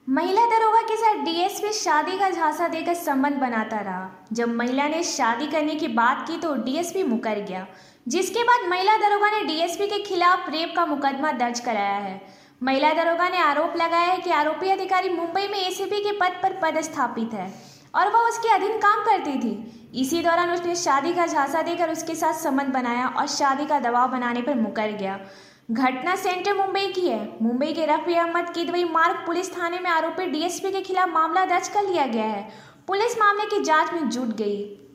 महिला दरोगा के साथ डीएसपी शादी का झांसा देकर संबंध बनाता रहा। जब महिला ने शादी करने की बात की तो डीएसपी मुकर गया, जिसके बाद महिला दरोगा ने डीएसपी के खिलाफ रेप का मुकदमा दर्ज कराया है। महिला दरोगा ने आरोप लगाया है कि आरोपी अधिकारी मुंबई में एसीपी के पद पर पदस्थापित है और वह उसके अधीन काम करती थी। इसी दौरान उसने शादी का झांसा देकर उसके साथ संबंध बनाया और शादी का दबाव बनाने पर मुकर गया। घटना सेंट्रल मुंबई की है। मुंबई के रफी अहमद किदवई मार्ग पुलिस थाने में आरोपी डीएसपी के खिलाफ मामला दर्ज कर लिया गया है। पुलिस मामले की जांच में जुट गई।